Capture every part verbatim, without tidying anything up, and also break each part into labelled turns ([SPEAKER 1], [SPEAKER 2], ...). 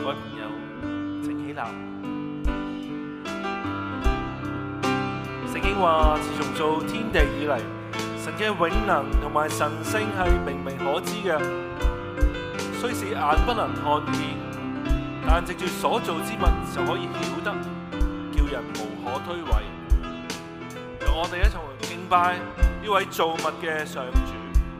[SPEAKER 1] 位朋友請起立。聖經話：自從造天地以嚟，神嘅永能同埋神性係明明可知嘅，雖是眼不能看見，但藉住所造之物就可以曉得，叫人無可推諉。讓我哋一齊嚟敬拜呢位造物嘅上主。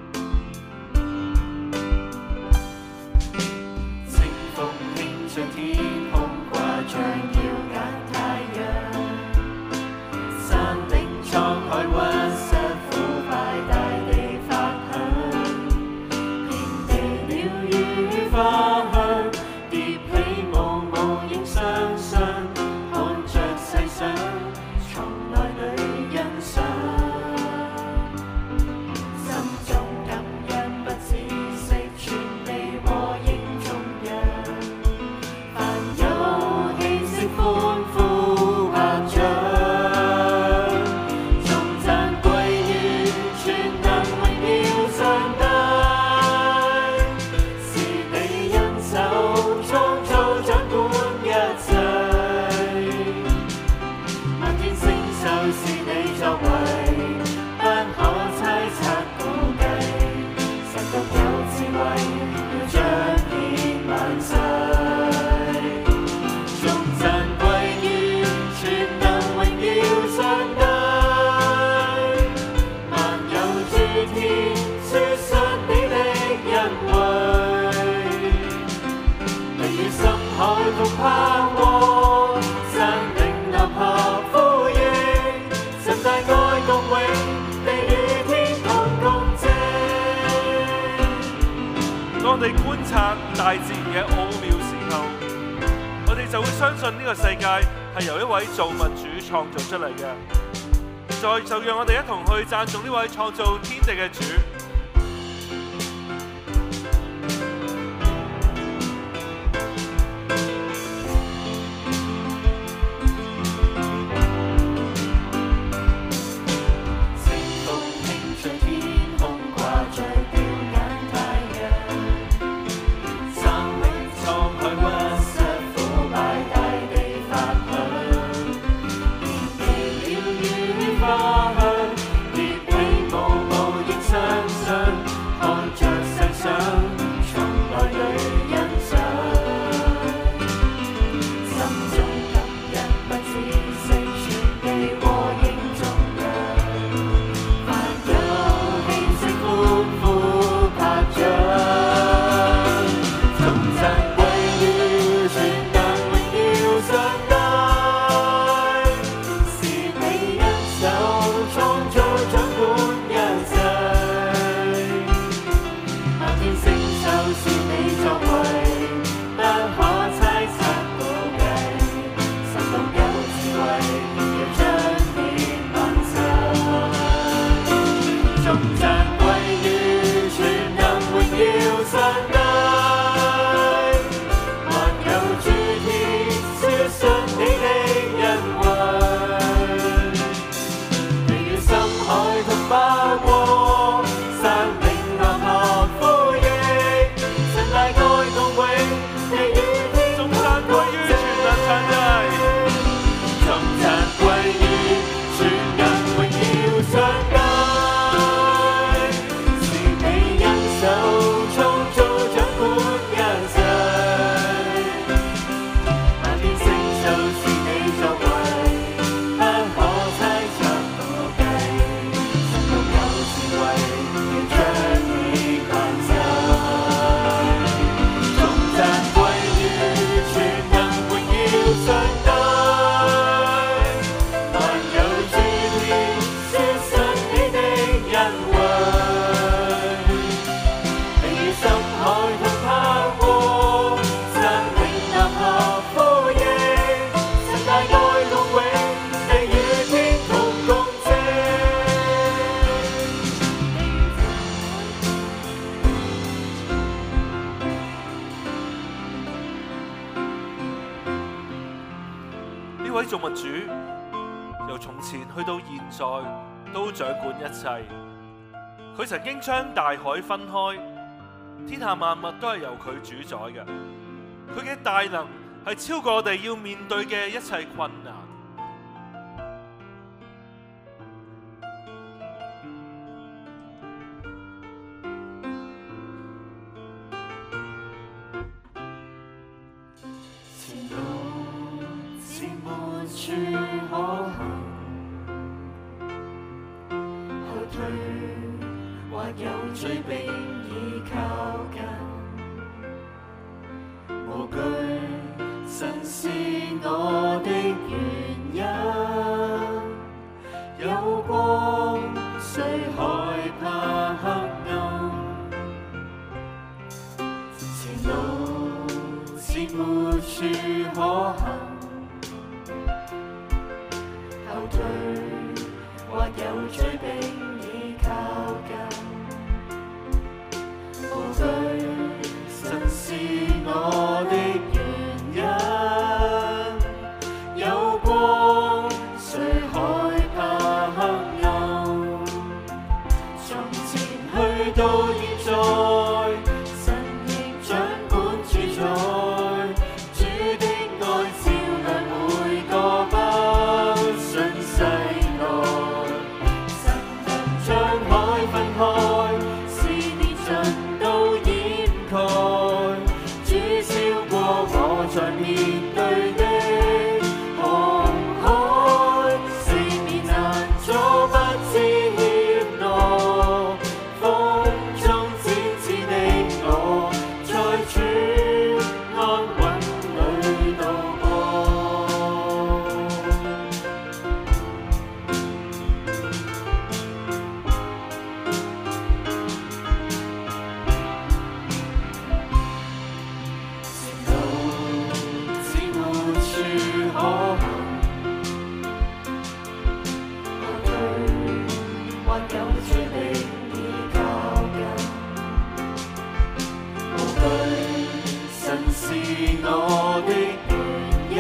[SPEAKER 2] 清風輕吹天空，掛像耀眼太陽。山嶺滄海屈膝腐敗，大地發響。遍地鳥語花香，疊起無無影相相。看着細想，從內裏欣賞。心中感恩不止息，全地和應頌揚。凡有氣息歡呼拍掌，頌讚歸於全能榮耀上帝。是你恩手創造掌管一切，萬天星宿是你作為，不可猜測估計。神獨有智慧，要彰顯萬世。頌讚歸於全能榮耀上帝，萬有諸天說述你的恩惠。你與深海同盼望，山嶺立合呼應，神大愛共榮，地與天同共證。
[SPEAKER 1] 當我哋觀察大自然嘅奧妙時候，我哋就會相信呢個世界係由一位造物主創造出嚟嘅。現在就讓我哋一同去讚頌呢位創造天地嘅主。
[SPEAKER 2] 清風輕吹天空，掛著耀眼太陽。山嶺滄海屈膝腐敗，大地發響。遍地鳥語花香，疊起無無影相相。看着細想，從內裏欣賞。心中感恩不止息，全地和應頌揚。凡有氣息歡呼拍掌，頌讚歸於全能榮耀上帝。是你恩手創造掌管一切，萬天星宿是你作為，不可猜測估計。神獨有智慧，要彰顯萬世。頌讚歸於全能榮耀上帝，萬有諸天說述你的恩惠。你與深海同把握，山嶺立合呼應，神大愛共榮，地與天
[SPEAKER 1] 頌讚歸於全能上帝。
[SPEAKER 2] 頌讚歸於全能榮耀上帝。是你恩手創造掌管一切，萬天星宿是你作為，不可猜測估計。神獨有智慧，要彰顯萬世。頌讚歸於全能榮耀上帝，萬有諸天說述你的恩惠。你與深海同盼望，山嶺立合呼應，神大愛共榮，地與天同共證。
[SPEAKER 1] 呢位造物主由從前去到現在都掌管一切。佢曾經將大海分開，天下萬物都係由佢主宰嘅。 佢嘅大能係超過我哋要面對嘅一切困難。
[SPEAKER 2] 前路似沒處可行，後退或有追兵已靠近，無懼神是我的原因，有光誰害怕黑暗，前路似沒處可行，後退或有追兵已靠近，無懼神是我的原因，有光誰害怕黑暗，從前去到現在，神仍掌管主宰，主的愛照亮每個不信世代，神能將海分開，試煉盡都掩蓋，主超過我在面對的紅海，四面難阻不知怯懦，風中展翅的我，在主安穩裏度過。前路似沒處可行，後退或有追兵已靠近，無懼神是我的原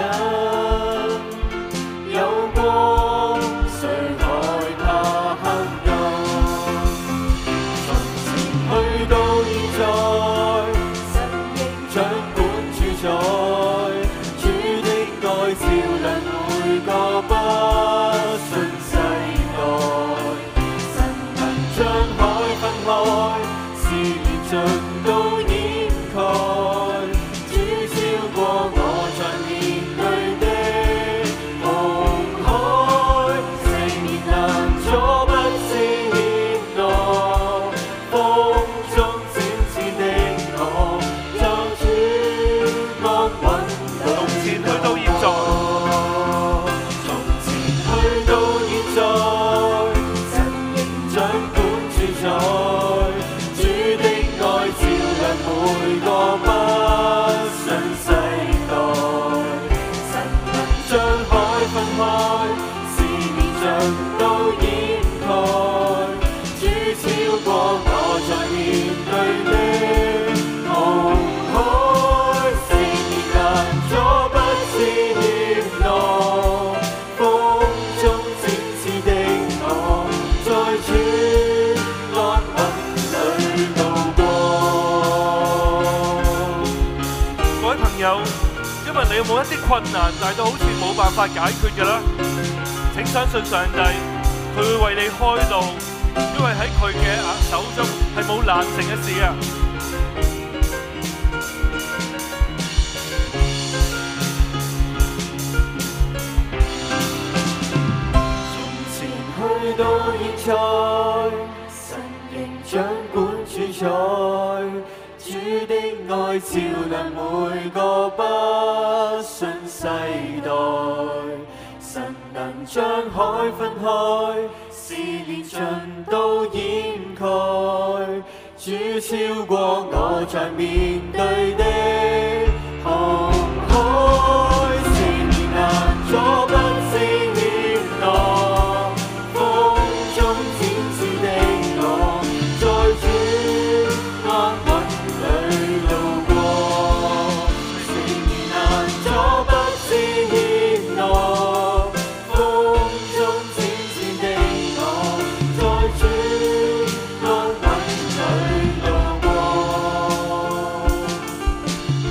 [SPEAKER 2] 因，有光誰害怕黑暗，從前去到現在，神仍掌管主宰，主的愛照亮每個不信世代，神能將海分開，試煉盡都掩蓋，主超過我在面對的紅海，四面難阻不知怯懦，風中展翅的我，在主安穩
[SPEAKER 1] 從前去到現在，
[SPEAKER 2] 從前去到現在，神仍掌管主宰，主的愛照亮每個不信世代，神能將海分開，試煉盡都掩蓋，主超過我在面對的紅海，四面難阻不知怯懦，風中展翅的我，在主安穩裏度過。
[SPEAKER 1] 各位朋友，因為你有冇一啲困難大到好似冇辦法解決嘅啦？請相信上帝，佢會為你開路，因為喺佢嘅手中係冇難成嘅事啊！
[SPEAKER 2] 前去到現在，神仍掌管主宰，主的愛照亮每個不信世代，神能將海分開，試煉盡都掩蓋，主超過我在面對的紅海，四面難阻不知怯懦，風中展翅的我，在主安穩裏度過，四面難阻不知怯懦，風中展翅的我，在主安穩裏度過。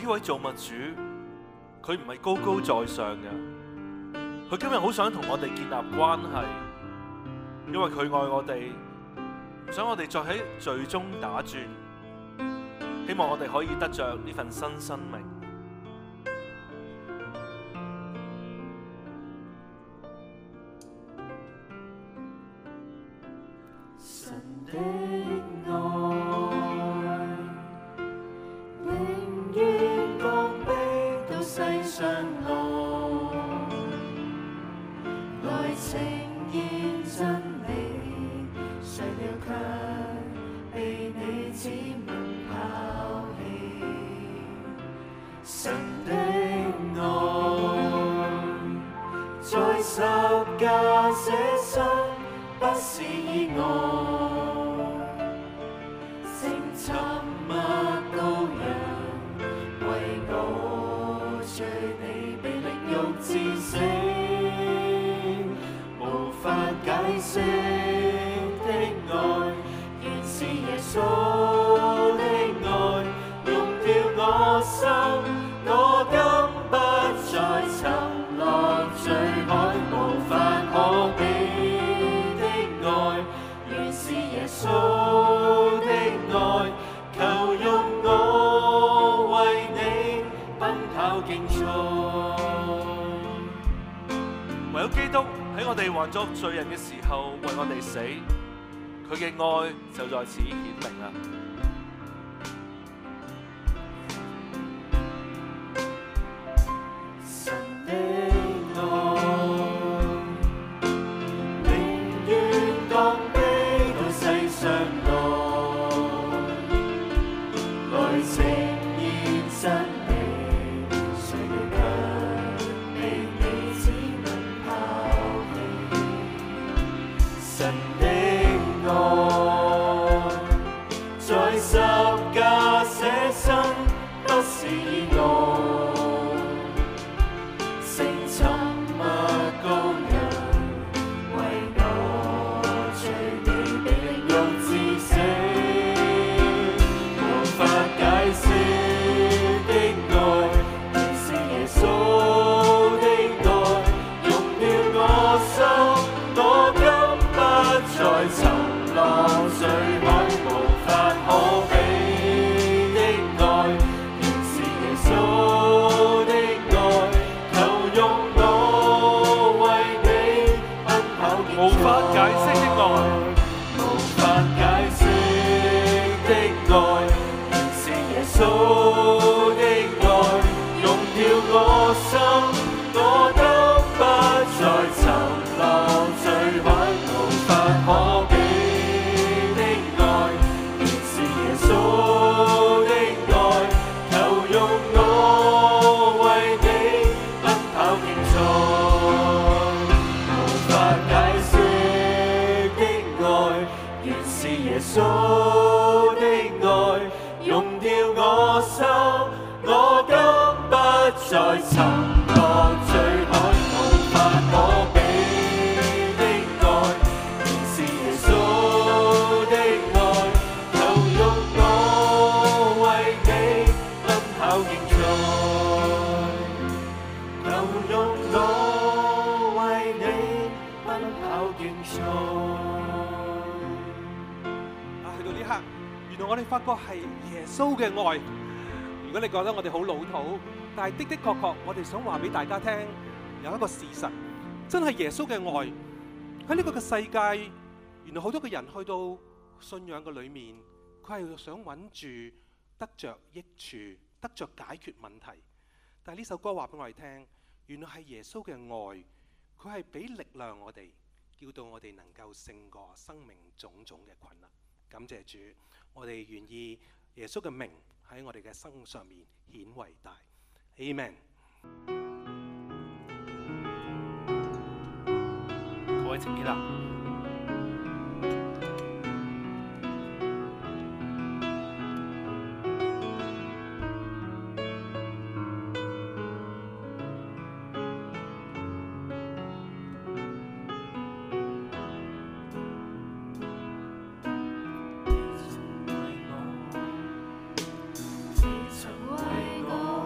[SPEAKER 1] 呢位造物主，佢唔係高高在上嘅，佢今日好想同我哋建立關係，因為佢愛我哋，唔想我哋再喺罪中打轉，希望我哋可以得着呢份新生命。
[SPEAKER 2] 神的愛永遠降卑到世上來，來呈現真理，誰料卻被你子民拋棄。神的愛在十架捨身，不是意外，聖沉默羔羊，為我罪你被凌辱致死，無法解釋的愛，原是耶穌的愛，用掉我心，我今不再沉落罪海，無法可比。耶穌的愛，求用我為你奔跑競賽。
[SPEAKER 1] 唯有基督喺我哋還作罪人嘅時候為我哋死，佢嘅愛就在此顯明啦。
[SPEAKER 3] 發覺係耶穌嘅愛。如果你覺得我哋好老土，但係的的確確，我哋想話俾大家聽，有一個事實，真係耶穌嘅愛喺呢個嘅世界，原來好多嘅人去到信仰嘅裏面，佢係想揾住得着益處，得着解決問題。但係呢首歌話俾我哋聽，原來係耶穌嘅愛，佢係俾力量我哋，叫到我哋能夠勝過生命種種嘅困難。感謝主，我哋願意耶穌嘅名喺我哋嘅生上面顯為大。Amen。
[SPEAKER 1] 各位請起立。
[SPEAKER 2] 為我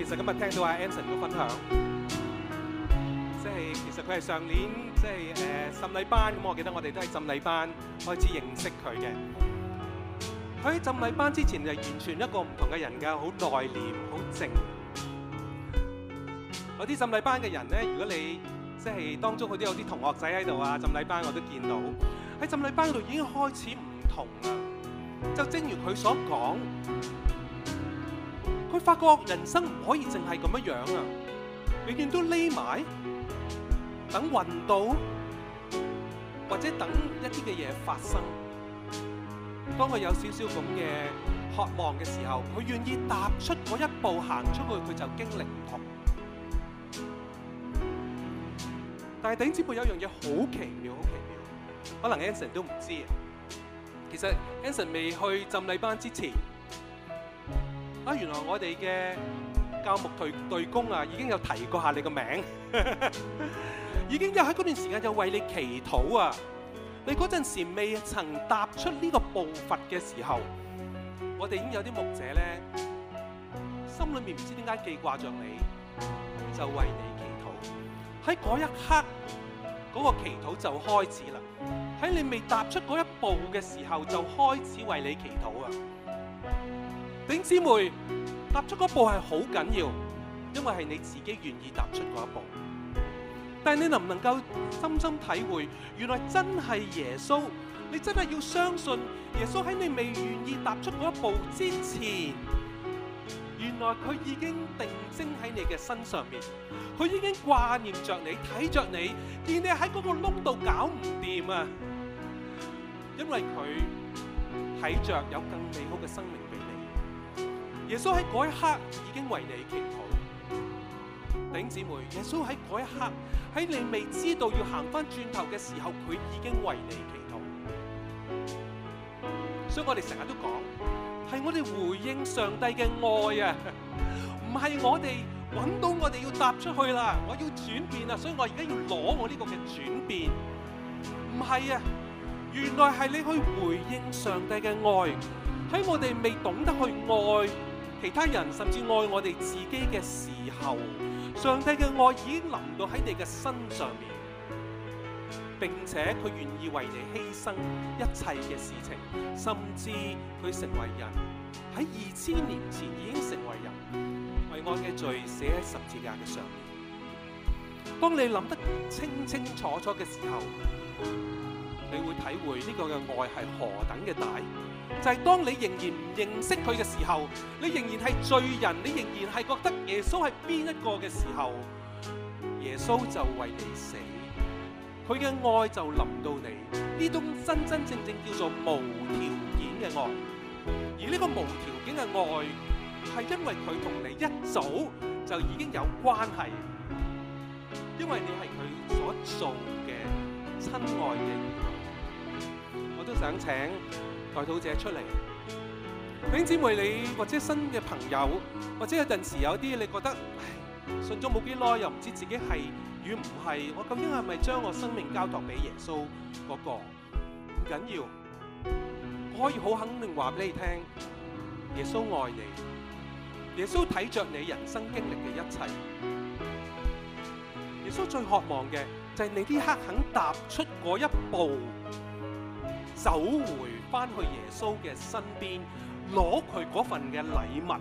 [SPEAKER 3] 實今日聽到阿 Anson 嘅分享，即係其實佢係上年即係誒浸禮班，咁我記得我哋都係浸禮班開始認識佢嘅。佢喺浸禮班之前就完全一個唔同嘅人㗎，好內斂，好靜。有啲浸禮班嘅人咧，如果你即係當中佢都有啲同學仔喺度啊，浸禮班我都見到喺浸禮班嗰度已經開始唔同啦。就正如佢所講，佢發覺人生唔可以淨係咁樣樣啊，永遠都匿埋等運到，或者等一啲嘅嘢發生。當佢有少少咁嘅渴望嘅時候，佢願意踏出嗰一步行出去，佢就經歷唔同。但係頂姊妹有一樣嘢好奇妙，好奇妙，可能 Anson 都唔知啊。其實 Anson 未去浸禮班之前，啊原來我哋嘅教牧隊隊工啊已經有提過下你個名，已經有喺嗰段時間有為你祈禱啊。你嗰陣時未曾踏出呢個步伐嘅時候，我哋已經有啲牧者咧，心裏面唔知點解記掛着你，就為你祈禱。喺嗰一刻，嗰個祈禱就開始啦。喺你未踏出嗰一步嘅時候，就開始為你祈禱啊！弟兄姊妹，踏出嗰步係好緊要，因為係你自己願意踏出嗰一步。但係你能唔能夠深深體會，原來真係耶穌，你真係要相信耶穌喺你未願意踏出嗰一步之前，原來佢已經定睛喺你嘅身上面，佢已經掛念着你，睇着你，見你喺嗰個窿度搞唔掂啊！因為佢睇着有更美好嘅生命俾你。耶穌喺嗰一刻已經為你祈禱。弟兄姊妹，耶穌喺嗰一刻，喺你未知道要行翻轉頭嘅時候，佢已經為你祈禱。所以我哋成日都講，係我哋回應上帝嘅愛啊，唔係我哋揾到我哋要踏出去啦，我要轉變啊，所以我而家要攞我呢個嘅轉變。唔係啊，原來係你去回應上帝嘅愛，喺我哋未懂得去愛其他人，甚至愛我哋自己嘅時候，上帝嘅愛已經臨到喺你嘅身上面，並且佢願意為你犧牲一切嘅事情，甚至佢成為人，喺二千年前已經成為人，為我嘅罪死喺十字架嘅上面。當你諗得清清楚楚嘅時候，你會體會呢個嘅愛係何等嘅大。就係當你仍然唔認識佢嘅時候，你仍然係罪人，你仍然係覺得耶穌係邊一個嘅時候，耶穌就為你死，佢嘅愛就臨到你，呢種真真正正叫做無條件嘅愛。而呢個無條件嘅愛係因為佢同你一早就已經有關係，因為你係佢所做嘅親愛嘅兒女。我都想請代禱者出嚟，弟兄姊妹，你或者新嘅朋友，或者有陣時有啲你覺得，唉，信咗冇幾耐，又唔知自己係與唔係，我究竟係咪將我生命交託俾耶穌嗰個？唔緊要，我可以好肯定話俾你聽，耶穌愛你，耶穌睇着你人生經歷嘅一切，耶穌最渴望嘅就係你呢刻肯踏出嗰一步，走回翻去耶穌嘅身邊，攞佢嗰份嘅禮物，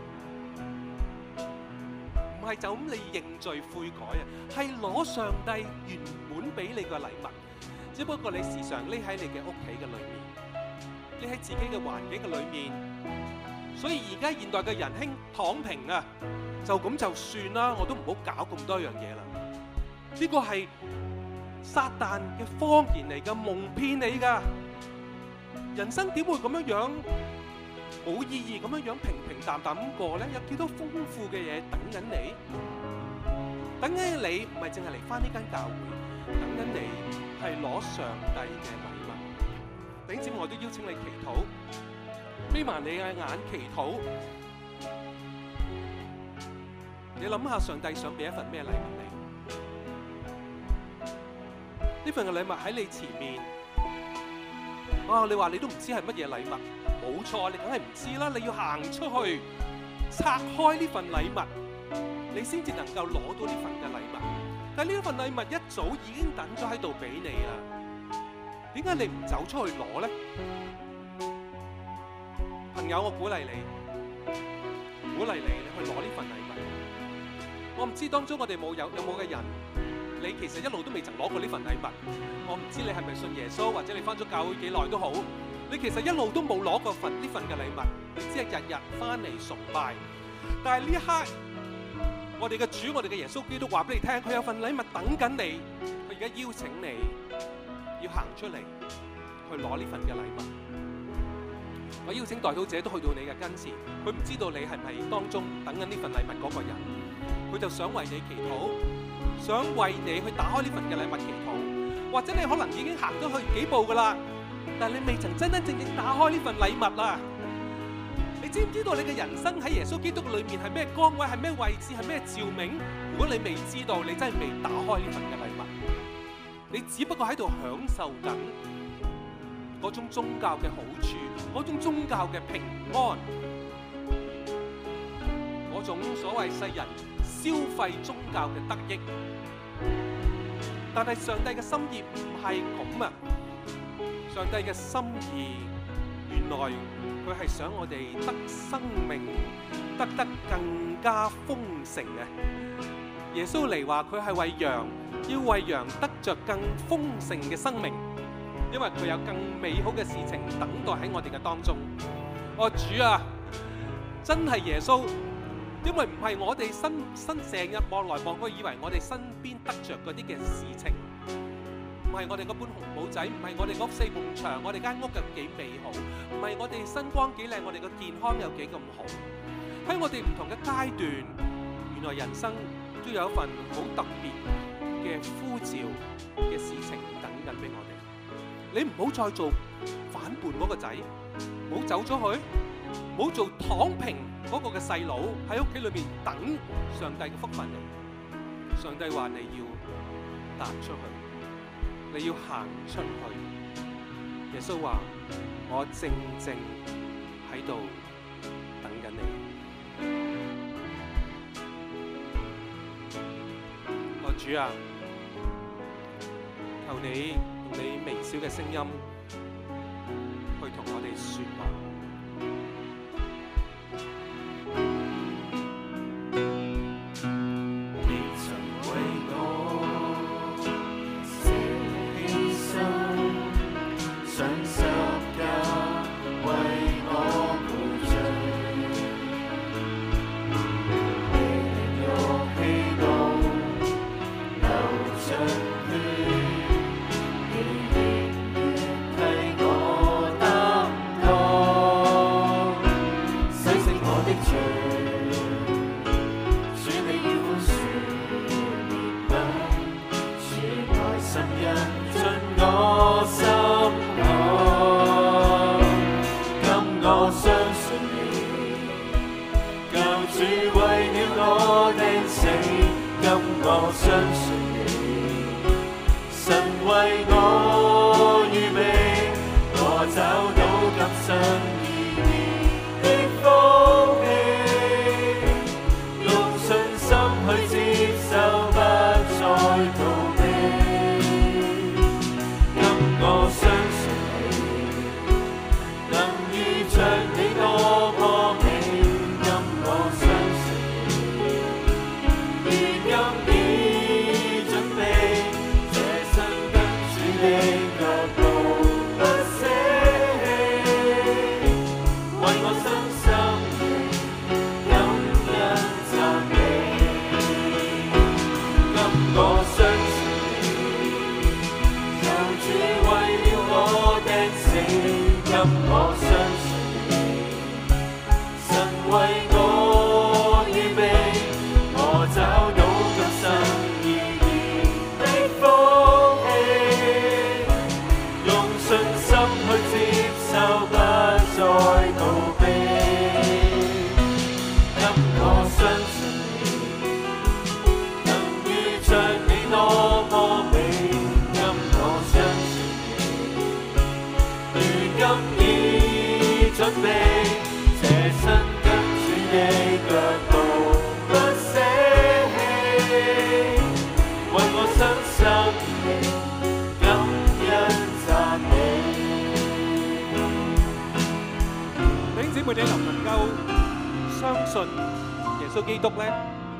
[SPEAKER 3] 唔係就咁你認罪悔改啊，係攞上帝原本俾你嘅禮物。只不過你時常匿喺你嘅屋企嘅裏面，匿喺自己嘅環境嘅裏面，所以而家現代嘅人興躺平啊，就咁就算啦，我都唔好搞咁多樣嘢啦。呢個係撒旦嘅謊言嚟噶，蒙騙你噶。人生點會咁樣樣冇意義咁樣樣平平淡淡咁過咧？有幾多豐富嘅嘢等緊你？等緊你唔係淨係嚟翻呢間教會，等緊你係攞上帝嘅禮物。弟兄姊妹，我都邀請你祈禱，眯埋你嘅眼祈禱。你諗下上帝想俾一份咩禮物你？呢份嘅禮物喺你前面。啊！你話你都唔知係乜嘢禮物，冇錯，你梗係唔知啦。你要行出去，拆開呢份禮物， 你先至能夠攞到呢份嘅禮物。但係呢份禮物一早已經等咗喺度俾你啦，點解你唔走出去攞呢？朋友，我鼓勵你，鼓勵你，你去攞呢份禮物。我唔知當中我哋冇有有冇嘅人，你其實一路都未曾攞過呢份禮物。我唔知你係咪信耶穌，或者你返咗教會幾耐都好，你其實一路都冇攞過份呢份嘅禮物，你只係日日返嚟崇拜。但係呢一刻，我哋嘅主，我哋嘅耶穌基督話俾你聽，佢有份禮物等緊你，佢而家邀請你要行出嚟去攞呢份嘅禮物。我邀請代禱者都去到你嘅跟前，佢唔知道你係咪當中等緊呢份禮物嗰個人，佢就想為你祈禱，想為你去打開呢份嘅禮物祈禱，或者你可能已經行咗去幾步噶啦，但係你未曾真真正正打開呢份禮物啦。你知唔知道你嘅人生喺耶穌基督裏面係咩崗位，係咩位置，係咩召命？如果你未知道，你真係未打開呢份嘅禮物，你只不過喺度享受緊嗰種宗教嘅好處，嗰種宗教嘅平安，嗰種所謂世人消費宗教嘅得益。但係上帝嘅心意唔係咁啊！上帝嘅心意原來佢係想我哋得生命，得得更加豐盛嘅。耶穌嚟話佢係為羊，要為羊得着更豐盛嘅生命，因為佢有更美好嘅事情等待喺我哋嘅當中。我主啊，真係耶穌，因為唔係我哋身身成日望來望去，以為我哋身邊得着嗰啲嘅事情，唔係我哋嗰本紅簿仔，唔係我哋嗰四埲牆，我哋間屋有幾美好，唔係我哋身光幾靚，我哋個健康有幾咁好。喺我哋唔同嘅階段，原來人生都有一份好特別嘅呼召嘅事情等緊俾我哋。你唔好再做反叛嗰個仔，唔好走咗去，唔好做躺平嗰個嘅細佬喺屋企裏面等上帝嘅福分嚟。上帝話你要踏出去，你要行出去。耶穌話我正正喺度等緊你。我主啊，求你用你微小嘅聲音去同我哋說話。
[SPEAKER 2] 如今
[SPEAKER 3] 信耶穌基督呢？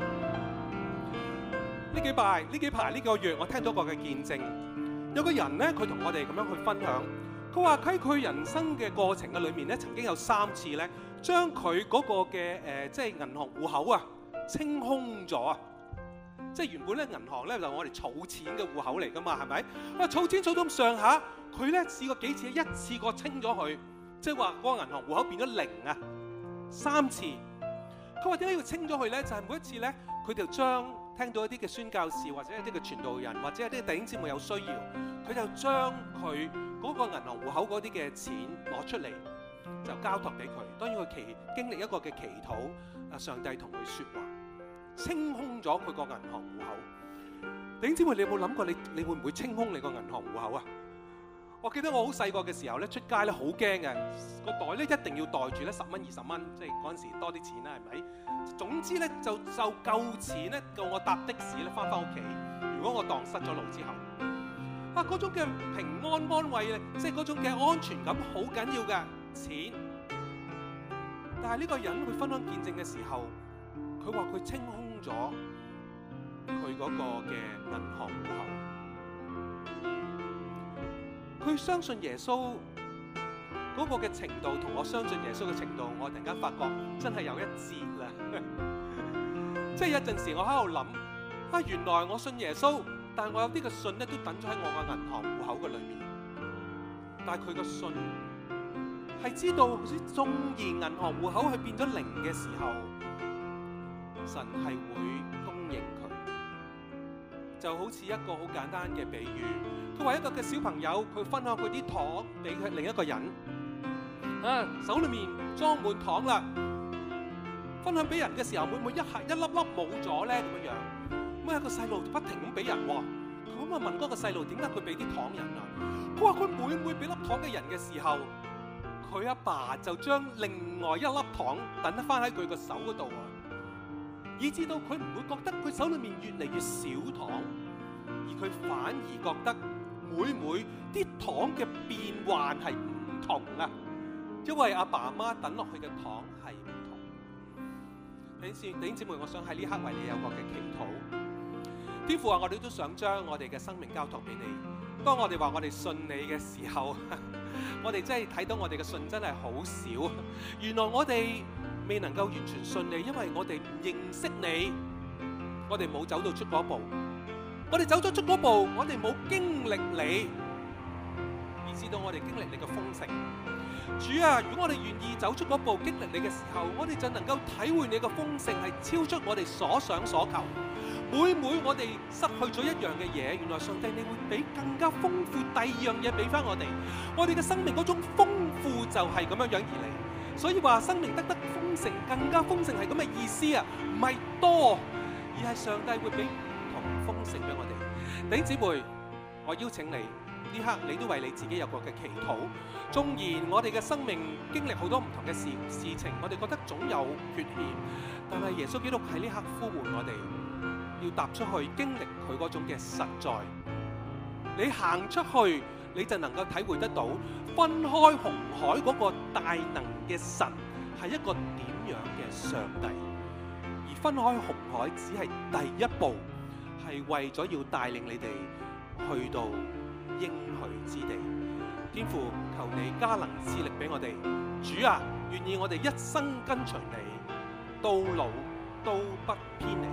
[SPEAKER 3] 呢幾排呢幾排呢個月，我聽到個嘅見證，有個人呢，佢同我哋咁樣去分享，佢話喺佢人生嘅過程嘅裏面呢，曾經有三次呢，將佢嗰個嘅誒、呃，即係銀行戶口啊清空咗啊！即係原本咧銀行咧就我哋儲錢嘅戶口嚟噶嘛，係咪？啊儲錢儲到咁上下，佢咧試過幾次一次過清咗佢，即係話嗰個銀行戶口變咗零啊，三次。佢話點解要清咗佢咧？就係、是、每一次咧，佢就將聽到一啲嘅宣教士或者一啲嘅傳道人或者一啲弟兄姊妹有需要，佢就將佢嗰個銀行戶口嗰啲嘅錢攞出嚟，就交託俾佢。當然佢祈經歷一個嘅祈禱，啊上帝同佢説話。清空咗佢個銀行戶口，弟兄姊妹，你有冇諗過你你會唔會清空你個銀行戶口啊？我記得我好細個嘅時候咧，出街咧好驚嘅，個袋咧一定要袋住咧十蚊二十蚊，即係嗰陣時多啲錢啦，係咪？總之咧就就夠錢咧，到我搭的士咧翻返屋企。如果我蕩失咗路之後，啊嗰種嘅平安安慰咧，即係嗰種嘅安全感好緊要嘅錢。但係呢個人佢分享見證嘅時候，佢話佢清空咗佢嗰個嘅銀行戶口，佢相信耶穌嗰個嘅程度同我相信耶穌嘅程度，我突然間發覺真係有一節啦。即係有陣時我喺度諗啊，原來我信耶穌，但係我有啲嘅信咧都等咗喺我嘅銀行戶口嘅裏面，但係佢嘅信係知道，縱然銀行戶口係變咗零嘅時候，神係會供應佢，就好似一個好簡單嘅比喻。佢話一個嘅小朋友，佢分享佢啲糖俾佢另一個人，啊手裏面裝滿糖啦，分享俾人嘅時候，會唔會一下一粒粒冇咗咧？咁樣樣，咁有個細路不停咁俾人喎，咁啊問嗰個細路點解佢俾啲糖人啊？佢話佢每每俾粒糖嘅人嘅時候，佢阿爸就將另外一粒糖等得翻喺佢個手嗰度啊！以至到佢唔會覺得佢手裏面越嚟越少糖，而佢反而覺得每每啲糖嘅變幻係唔同啊！因為阿爸阿媽等落去嘅糖係唔同。弟兄弟兄姊妹，我想喺呢刻為你有個嘅祈禱。天父啊，我哋都想將我哋嘅生命交託俾你。當我哋話我哋信你嘅時候，我哋真係睇到我哋嘅信真係好少。原來我哋未能夠完全信你，因為我哋唔認識你，我哋冇走到出嗰步。我哋走咗出嗰步，我哋冇經歷你，以至到我哋經歷你嘅豐盛。主啊，如果我哋願意走出嗰步，經歷你嘅時候，我哋就能夠體會你嘅豐盛係超出我哋所想所求。每每我哋失去咗一樣嘅嘢，原來上帝你會俾更加豐富第二樣嘢俾翻我哋。我哋嘅生命嗰種豐富就係咁樣樣而嚟。所以話生命得得豐盛，更加豐盛係咁嘅意思啊，唔係多，而係上帝會俾唔同豐盛俾我哋。弟兄姊妹，我邀請你呢刻，你都為你自己有個嘅祈禱。縱然我哋嘅生命經歷好多唔同嘅事事情，我哋覺得總有缺陷，但係耶穌基督喺呢刻呼喚我哋，要踏出去經歷佢嗰種嘅實在。你行出去，你就能夠體會得到分開紅海嗰個大能嘅神係一個點樣嘅上帝，而分開紅海只係第一步，係為咗要帶領你哋去到應許之地。天父，求你加能賜力俾我哋。主啊，願意我哋一生跟隨你，到老都不偏離。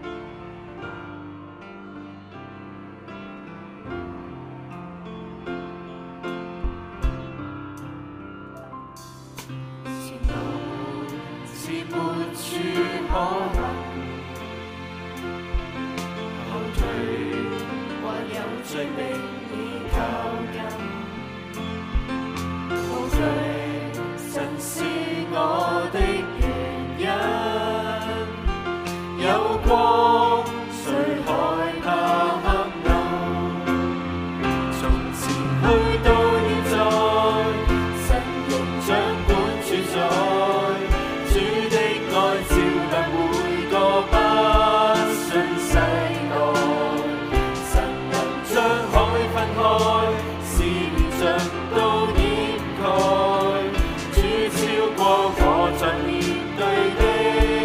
[SPEAKER 2] 可能後退，或有最逼你靠近。無懼，神是我的原因。有光，誰害怕黑暗？從前去到現在，神仍掌管主宰。我在面對的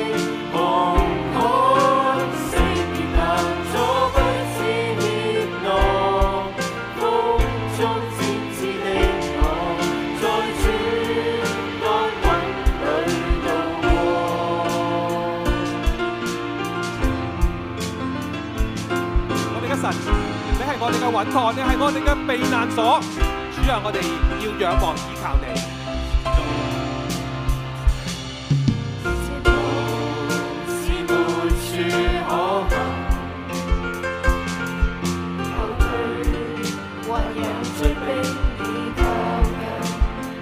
[SPEAKER 3] 神，你係我哋嘅穩妥，你係我哋嘅避難所。主啊，我哋要仰望依靠你。
[SPEAKER 2] 是沒處可行，後退或讓追兵已靠近，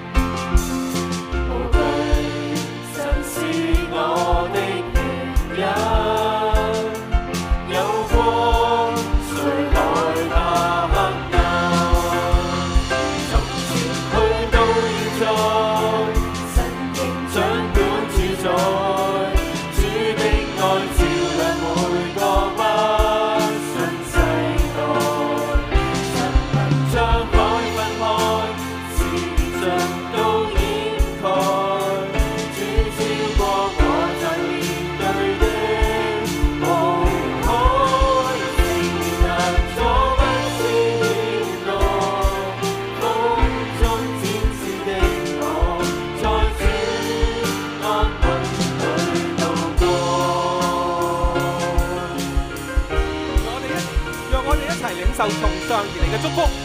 [SPEAKER 2] 無懼神是我的原因，有光誰害怕黑暗，從前去到現在，神仍掌管主宰，主的愛照亮每個不信世代，神能將海分開，是連盡都掩蓋，主超過我在面對的紅海，仍難阻不知險惡，風中展示的我，在主安穩裏度過。
[SPEAKER 3] 我哋一讓我哋一齊領受從上而嚟嘅祝福。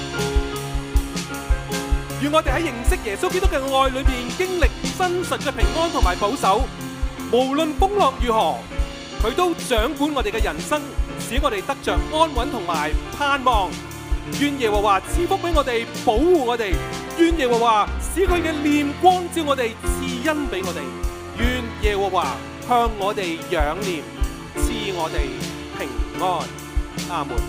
[SPEAKER 3] 願我哋喺認識耶穌基督嘅愛裏面，經歷真實嘅平安同埋保守。無論風浪如何，佢都掌管我哋嘅人生，使我哋得着安穩同埋盼望。願耶和華賜福俾我哋，保護我哋。願耶和華使佢嘅臉光照我哋，賜恩俾我哋。願耶和華向我哋仰臉，賜我哋平安。阿門。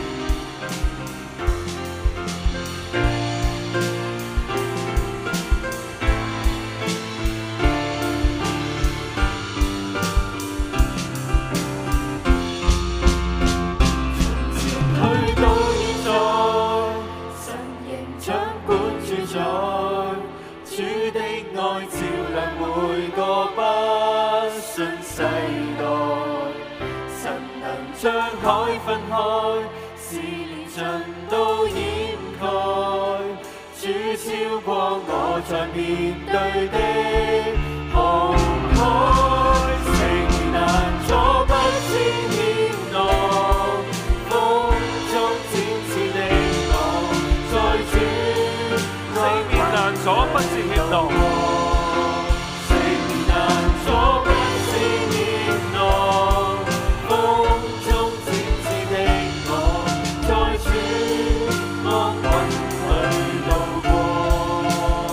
[SPEAKER 2] 去到現在，神仍掌管主宰，主的愛照亮每個不信世代，神能將海分開，是連盡都掩蓋，主超過我在面對的紅海，誠難阻不知險惡，風中展示的我，在主
[SPEAKER 1] 四面難阻不是險惡，
[SPEAKER 2] 四面難阻不是險惡，風中展示的我，在主安穩裏度過，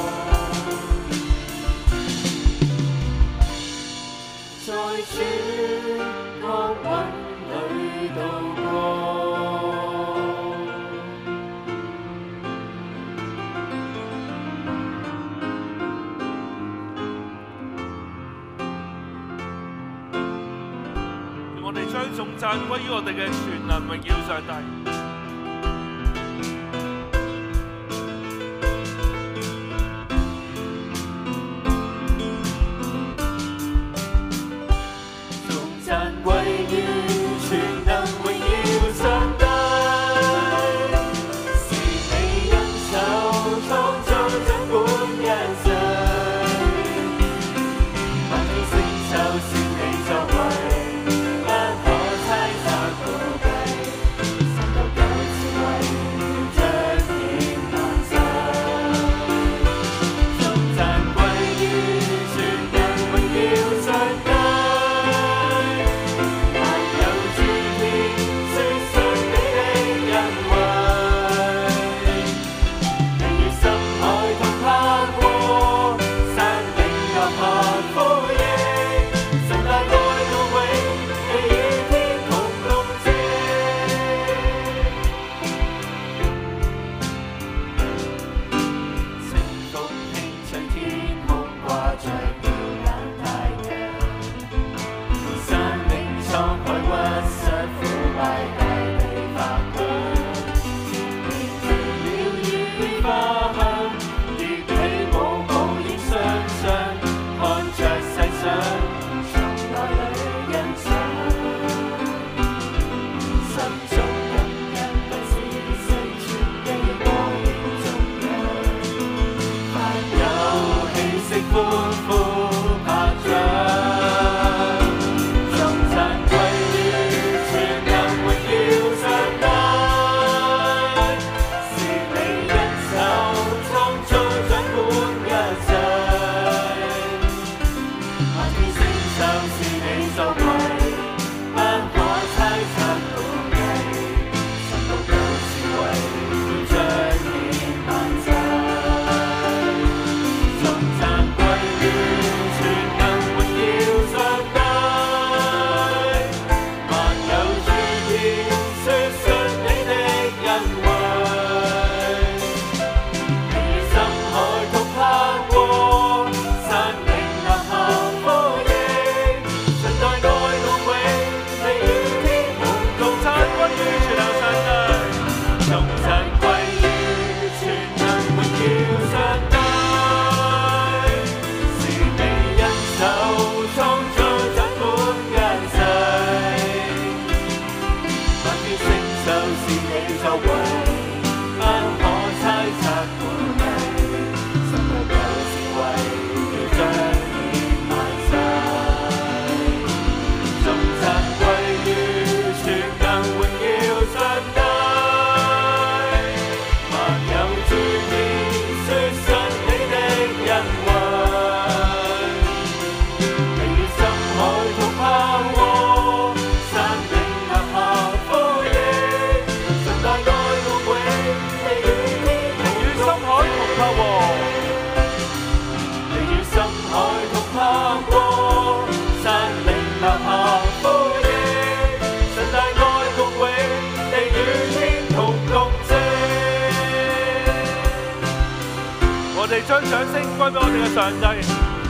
[SPEAKER 2] 在主安穩裏度過。
[SPEAKER 1] 願我哋將頌讚歸於我哋嘅全能榮耀上帝。
[SPEAKER 2] 頌讚歸於全能榮耀上帝，是你恩手創造掌管一切，萬眾星宿是你作為，不可猜測估計，神獨有智慧，彰顯萬世。頌讚歸於全能榮耀上帝。歡呼拍掌，頌讚歸於全能榮耀
[SPEAKER 1] 我哋將掌聲歸俾我哋嘅上帝。